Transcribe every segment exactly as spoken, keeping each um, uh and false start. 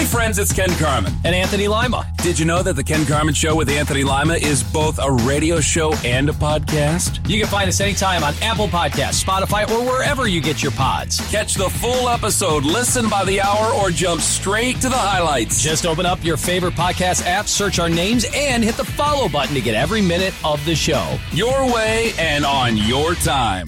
friends, it's Ken Carman. And Anthony Lima. Did you know that The Ken Carman Show with Anthony Lima is both a radio show and a podcast? You can find us anytime on Apple Podcasts, Spotify, or wherever you get your pods. Catch the full episode, listen by the hour, or jump straight to the highlights. Just open up your favorite podcast app, search our names, and hit the follow button to get every minute of the show. Your way and on your time.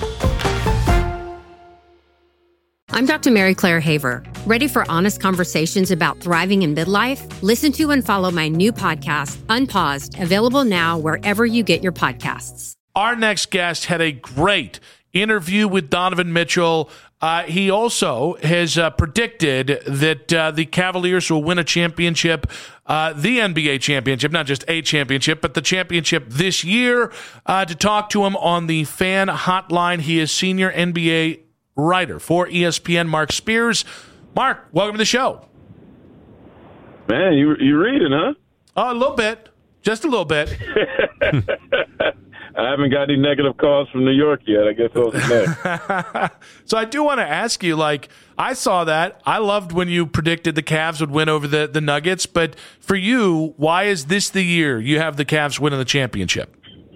I'm Doctor Mary Claire Haver. Ready for honest conversations about thriving in midlife? Listen to and follow my new podcast, Unpaused, available now wherever you get your podcasts. Our next guest had a great interview with Donovan Mitchell. Uh, he also has uh, predicted that uh, the Cavaliers will win a championship, uh, the N B A championship, not just a championship, but the championship this year. Uh, to talk to him on the fan hotline, he is senior N B A writer for E S P N, Mark Spears. Mark, welcome to the show. Man, you you reading, huh? Oh, a little bit. Just a little bit. I haven't got any negative calls from New York yet. I guess those are next. So I do want to ask you, like, I saw that. I loved when you predicted the Cavs would win over the, the Nuggets. But for you, why is this the year you have the Cavs winning the championship?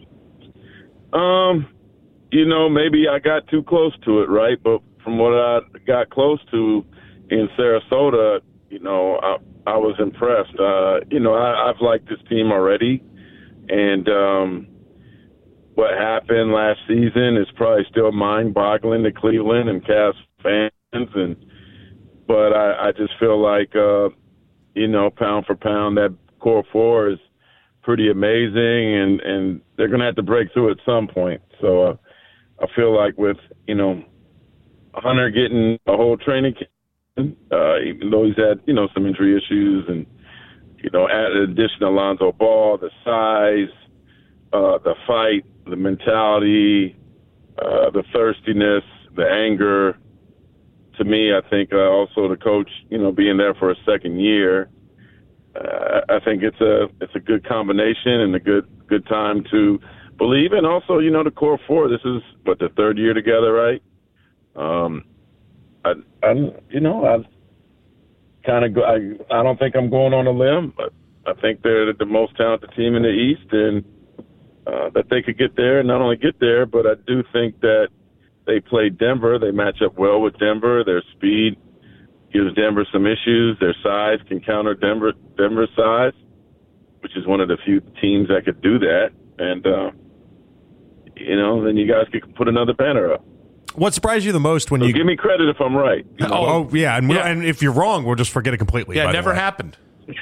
Um, you know, maybe I got too close to it, right? But from what I got close to in Sarasota, you know, I, I was impressed. Uh, you know, I, I've liked this team already. And um, what happened last season is probably still mind-boggling to Cleveland and Cavs fans. And But I, I just feel like, uh, you know, pound for pound, that core four is pretty amazing. And, and they're going to have to break through at some point. So uh, I feel like with, you know, Hunter getting a whole training camp, uh, even though he's had, you know, some injury issues and, you know, add in addition to Lonzo Ball, the size, uh, the fight, the mentality, uh, the thirstiness, the anger. To me, I think uh, also the coach, you know, being there for a second year, uh, I think it's a it's a good combination and a good good time to believe. And also, you know, the core four. This is what, the third year together, right? Um, I, I you know, I kind of go. I, I don't think I'm going on a limb, but I think they're the most talented team in the East, and uh, that they could get there. And not only get there, but I do think that they play Denver. They match up well with Denver. Their speed gives Denver some issues. Their size can counter Denver Denver's size, which is one of the few teams that could do that. And, uh, you know, then you guys could put another banner up. What surprised you the most when so you give me credit if I'm right? You know? Oh, oh yeah, and, Yeah. and if you're wrong, we'll just forget it completely. Yeah, by it the never way. happened.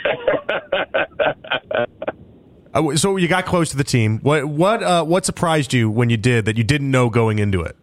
Uh, so you got close to the team. What what uh, what surprised you when you did that you didn't know going into it?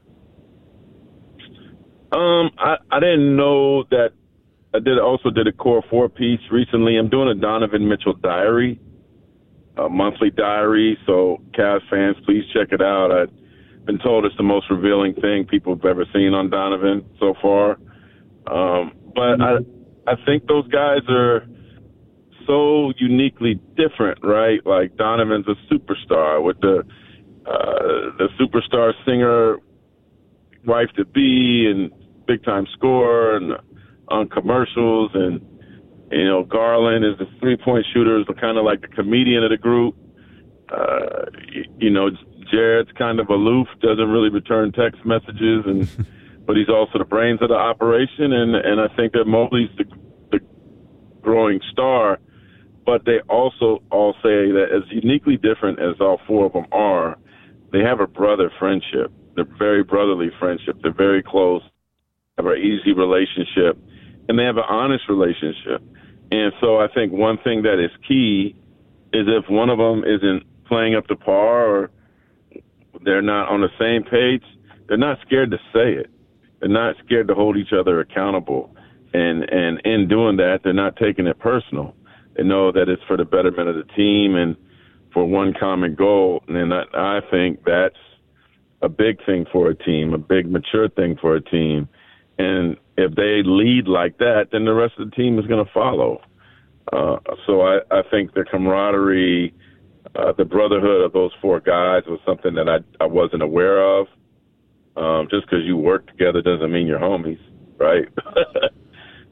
Um, I, I didn't know that. I did also did a core four piece recently. I'm doing a Donovan Mitchell diary, a monthly diary. So Cavs fans, please check it out. I've been told it's the most revealing thing people have ever seen on Donovan so far. Um, but I I think those guys are so uniquely different, right? Like Donovan's a superstar with the uh, the superstar singer, wife to be, and big time scorer, and on commercials, and you know Garland is the three point shooter, is kind of like the comedian of the group. Uh, you, you know, Jared's kind of aloof, doesn't really return text messages, and but he's also the brains of the operation, and and I think that Mobley's the, the growing star. But they also all say that as uniquely different as all four of them are, they have a brother friendship. They're very brotherly friendship. They're very close, have an easy relationship, and they have an honest relationship. And so I think one thing that is key is if one of them isn't playing up to par or they're not on the same page, they're not scared to say it. They're not scared to hold each other accountable. And, and in doing that, they're not taking it personal. They know that it's for the betterment of the team and for one common goal. And I, I think that's a big thing for a team, a big mature thing for a team. And if they lead like that, then the rest of the team is going to follow. Uh, so I, I think the camaraderie, uh, the brotherhood of those four guys was something that I, I wasn't aware of. Um, just because you work together doesn't mean you're homies, right?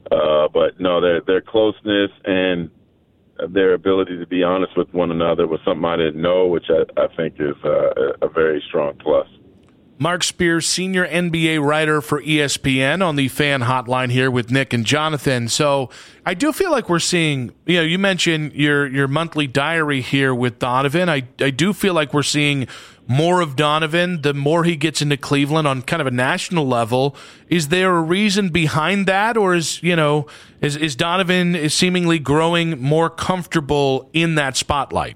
Uh, but no, their their closeness and their ability to be honest with one another was something I didn't know, which I, I think is uh, a very strong plus. Mark Spears, senior N B A writer for E S P N, on the Fan Hotline here with Nick and Jonathan. So I do feel like we're seeing, you know, you mentioned your your monthly diary here with Donovan. I, I do feel like we're seeing more of Donovan the more he gets into Cleveland on kind of a national level. Is there a reason behind that, or is, you know, is, is Donovan is seemingly growing more comfortable in that spotlight?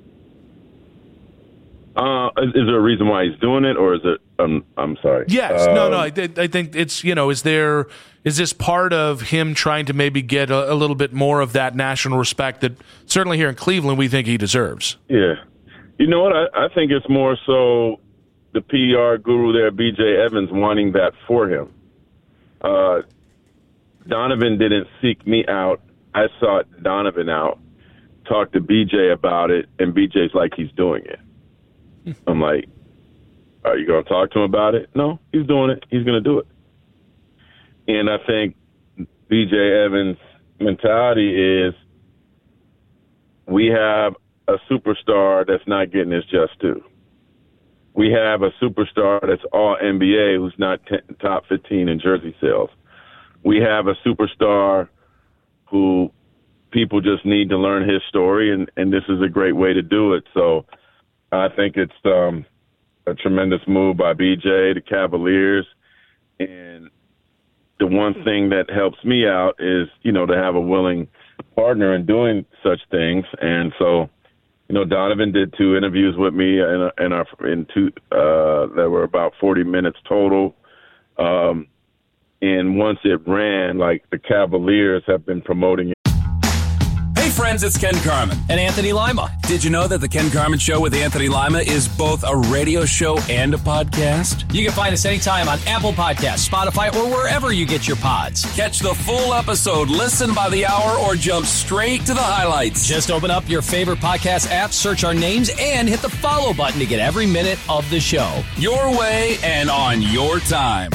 Uh, is, is there a reason why he's doing it, or is it? Um, I'm sorry. Yes, um, no, no. I, I think it's, you know, is there is this part of him trying to maybe get a, a little bit more of that national respect that certainly here in Cleveland we think he deserves? Yeah, you know what? I, I think it's more so the P R guru there, B J Evans, wanting that for him. Uh, Donovan didn't seek me out. I sought Donovan out, talked to B J about it, and B J's like, he's doing it. I'm like, are you going to talk to him about it? No, he's doing it. He's going to do it. And I think B J Evans' mentality is we have a superstar that's not getting his just due. We have a superstar that's all N B A who's not t- top fifteen in jersey sales. We have a superstar who people just need to learn his story, and, and this is a great way to do it. So I think it's um, a tremendous move by B J, the Cavaliers. And the one thing that helps me out is, you know, to have a willing partner in doing such things. And so, you know, Donovan did two interviews with me in, in, our, in two, uh, that were about forty minutes total. Um, and once it ran, like, the Cavaliers have been promoting it. Hey friends, it's Ken Carman. And Anthony Lima. Did you know that the Ken Carman Show with Anthony Lima is both a radio show and a podcast? You can find us anytime on Apple Podcasts, Spotify, or wherever you get your pods. Catch the full episode, listen by the hour, or jump straight to the highlights. Just open up your favorite podcast app, search our names, and hit the follow button to get every minute of the show. Your way and on your time.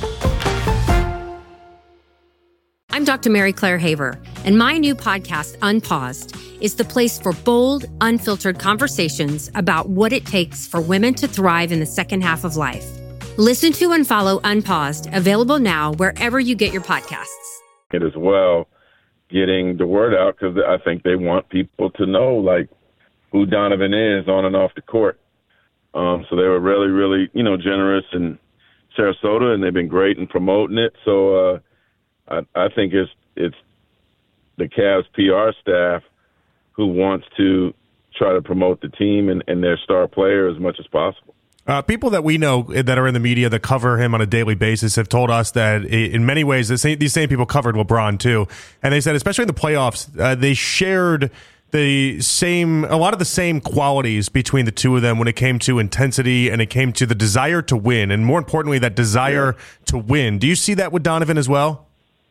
I'm Doctor Mary Claire Haver, and my new podcast, Unpaused, is the place for bold, unfiltered conversations about what it takes for women to thrive in the second half of life. Listen to and follow Unpaused, available now wherever you get your podcasts. It as well, getting the word out, because I think they want people to know, like, who Donovan is on and off the court. Um, so they were really, really, you know, generous in Sarasota, and they've been great in promoting it. So, uh, I, I think it's it's the Cavs P R staff who wants to try to promote the team and, and their star player as much as possible. Uh, people that we know that are in the media that cover him on a daily basis have told us that in many ways the same, these same people covered LeBron too, and they said especially in the playoffs uh, they shared the same a lot of the same qualities between the two of them when it came to intensity and it came to the desire to win, and more importantly that desire yeah. to win. Do you see that with Donovan as well?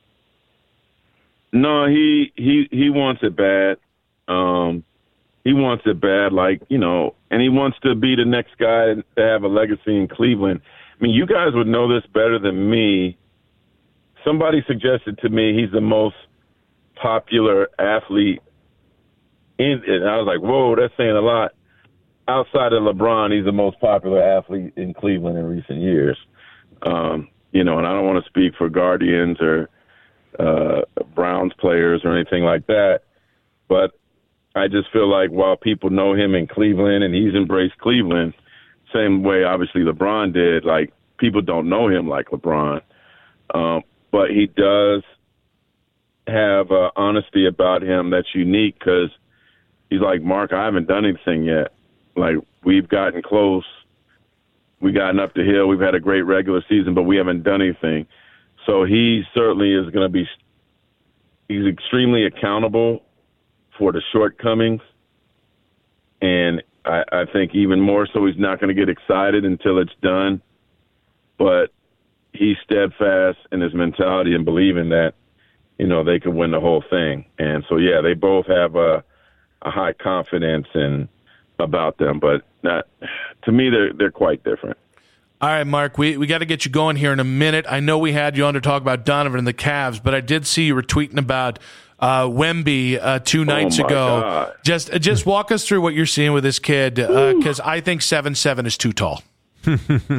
No, he, he, he wants it bad. Um, he wants it bad, like, you know, and he wants to be the next guy to have a legacy in Cleveland. I mean, you guys would know this better than me. Somebody suggested to me he's the most popular athlete in, and I was like, whoa, that's saying a lot. Outside of LeBron, he's the most popular athlete in Cleveland in recent years. Um, you know, and I don't want to speak for Guardians or uh, Browns players or anything like that, but I just feel like while people know him in Cleveland and he's embraced Cleveland, same way obviously LeBron did, like people don't know him like LeBron, um, but he does have uh, honesty about him that's unique because he's like, Mark, I haven't done anything yet. Like we've gotten close, we've gotten up the hill, we've had a great regular season, but we haven't done anything. So he certainly is going to be – he's extremely accountable for the shortcomings. And I, I think even more so he's not going to get excited until it's done. But he's steadfast in his mentality and believing that, you know, they could win the whole thing. And so, yeah, they both have a, a high confidence in about them. But not, to me, they're they're quite different. All right, Mark, we, we got to get you going here in a minute. I know we had you on to talk about Donovan and the Cavs, but I did see you were tweeting about uh, Wemby uh, two nights oh ago. God. Just just walk us through what you're seeing with this kid, because uh, I think seven seven is too tall. I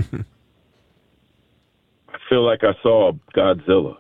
feel like I saw Godzilla.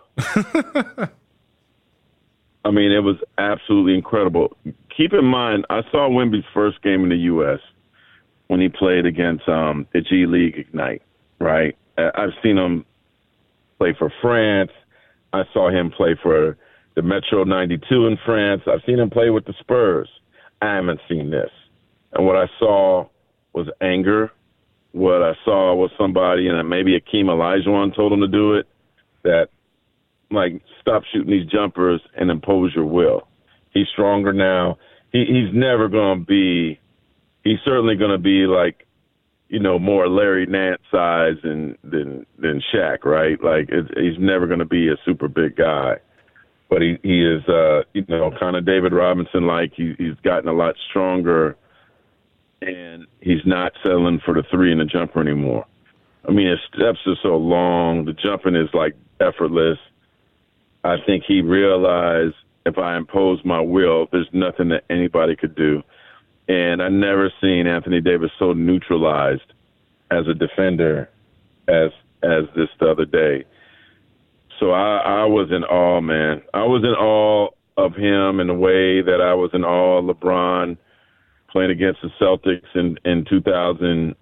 I mean, it was absolutely incredible. Keep in mind, I saw Wemby's first game in the U S when he played against um, the G League Ignite, right? I've seen him play for France. I saw him play for the Metro ninety-two in France. I've seen him play with the Spurs. I haven't seen this. And what I saw was anger. What I saw was somebody, and maybe Akeem Olajuwon told him to do it, that, like, stop shooting these jumpers and impose your will. He's stronger now. He, he's never going to be – he's certainly going to be, like, you know, more Larry Nance size than than, than Shaq, right? Like, it, he's never going to be a super big guy. But he, he is, uh, you know, kind of David Robinson-like. He, he's gotten a lot stronger, and he's not settling for the three and the jumper anymore. I mean, his steps are so long. The jumping is, like, effortless. I think he realized if I impose my will, there's nothing that anybody could do. And I never seen Anthony Davis so neutralized as a defender as as this the other day. So I, I was in awe, man. I was in awe of him in a way that I was in awe of LeBron playing against the Celtics in, in two thousand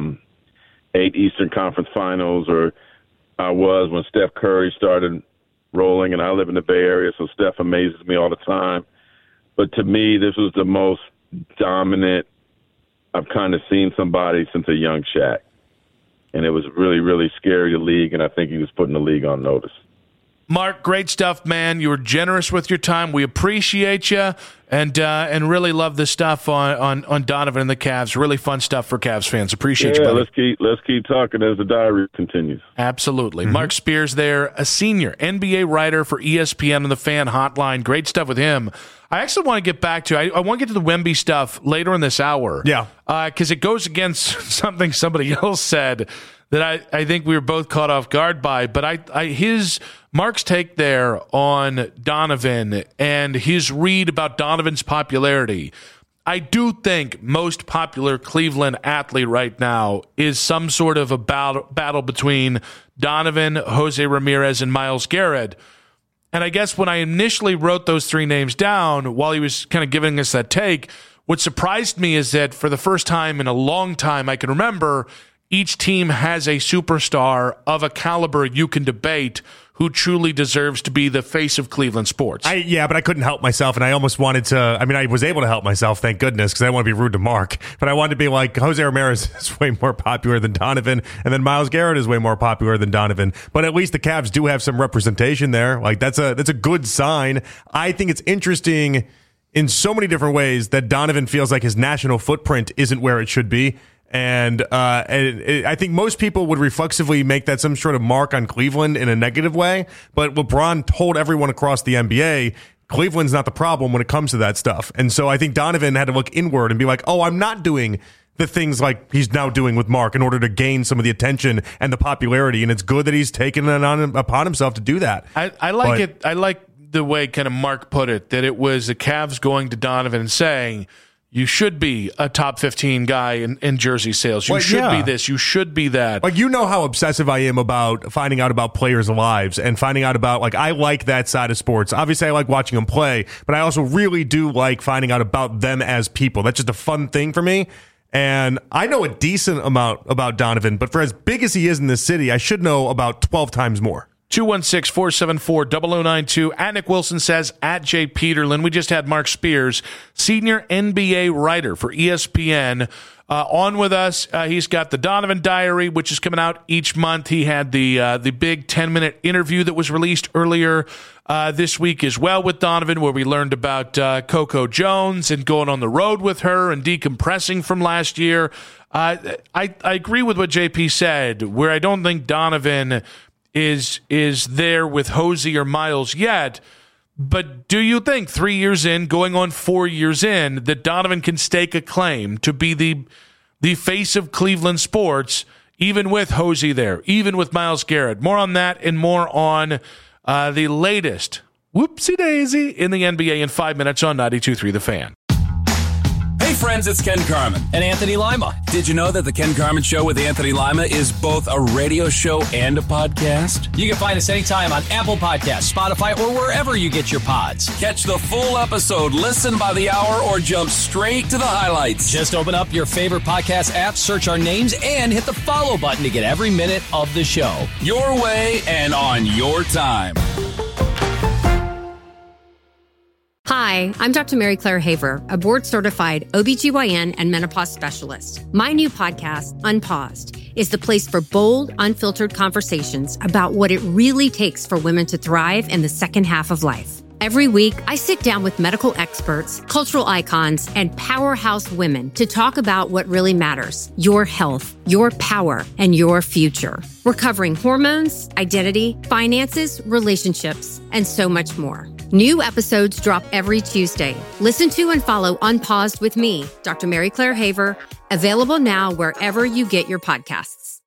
eight Eastern Conference Finals, or I was when Steph Curry started rolling, and I live in the Bay Area, so Steph amazes me all the time. But to me, this was the most dominant I've kind of seen somebody since a young Shaq. And it was really, really scary, the league, and I think he was putting the league on notice. Mark, great stuff, man. You were generous with your time. We appreciate you, and uh, and really love the stuff on, on, on Donovan and the Cavs. Really fun stuff for Cavs fans. Appreciate yeah, you, buddy. let's keep let's keep talking as the diary continues. Absolutely. Mm-hmm. Mark Spears there, a senior N B A writer for E S P N on the Fan Hotline. Great stuff with him. I actually want to get back to, I, I want to get to the Wemby stuff later in this hour. Yeah. Because uh, it goes against something somebody else said that I, I think we were both caught off guard by. But I, I his Mark's take there on Donovan and his read about Donovan's popularity. I do think most popular Cleveland athlete right now is some sort of a battle, battle between Donovan, Jose Ramirez, and Myles Garrett. And I guess when I initially wrote those three names down while he was kind of giving us that take, what surprised me is that for the first time in a long time I can remember, each team has a superstar of a caliber you can debate who truly deserves to be the face of Cleveland sports. I, yeah, but I couldn't help myself, and I almost wanted to, I mean, I was able to help myself, thank goodness, because I didn't want to be rude to Mark, but I wanted to be like, Jose Ramirez is way more popular than Donovan, and then Myles Garrett is way more popular than Donovan, but at least the Cavs do have some representation there. Like, that's a that's a good sign. I think it's interesting in so many different ways that Donovan feels like his national footprint isn't where it should be. And, uh, and it, I think most people would reflexively make that some sort of mark on Cleveland in a negative way. But LeBron told everyone across the N B A, Cleveland's not the problem when it comes to that stuff. And so I think Donovan had to look inward and be like, oh, I'm not doing the things like he's now doing with Mark in order to gain some of the attention and the popularity. And it's good that he's taken it on upon himself to do that. I, I like but, it. I like the way kind of Mark put it, that it was the Cavs going to Donovan and saying, you should be a top fifteen guy in, in jersey sales. You well, should yeah. be this. You should be that. Like, you know how obsessive I am about finding out about players' lives and finding out about, like, I like that side of sports. Obviously, I like watching them play, but I also really do like finding out about them as people. That's just a fun thing for me. And I know a decent amount about Donovan, but for as big as he is in this city, I should know about twelve times more. two one six, four seven four, zero zero nine two. At Nick Wilson says, at Jay Peterlin. We just had Mark Spears, senior N B A writer for E S P N, uh, on with us. Uh, he's got the Donovan Diary, which is coming out each month. He had the uh, the big ten-minute interview that was released earlier uh, this week as well with Donovan, where we learned about uh, Coco Jones and going on the road with her and decompressing from last year. Uh, I, I agree with what J P said, where I don't think Donovan is is there with Hosey or Myles yet, but do you think three years in, going on four years in, that Donovan can stake a claim to be the the face of Cleveland sports even with Hosey there, even with Myles Garrett. More on that and more on uh, the latest whoopsie daisy in the N B A in five minutes on ninety-two point three The Fan. Hey friends, it's Ken Carman. And Anthony Lima. Did you know that the Ken Carman Show with Anthony Lima is both a radio show and a podcast? You can find us anytime on Apple Podcasts, Spotify, or wherever you get your pods. Catch the full episode, listen by the hour, or jump straight to the highlights. Just open up your favorite podcast app, search our names, and hit the follow button to get every minute of the show. Your way and on your time. Hi, I'm Doctor Mary Claire Haver, a board-certified O B G Y N and menopause specialist. My new podcast, Unpaused, is the place for bold, unfiltered conversations about what it really takes for women to thrive in the second half of life. Every week, I sit down with medical experts, cultural icons, and powerhouse women to talk about what really matters: your health, your power, and your future. We're covering hormones, identity, finances, relationships, and so much more. New episodes drop every Tuesday. Listen to and follow Unpaused with me, Doctor Mary Claire Haver, available now wherever you get your podcasts.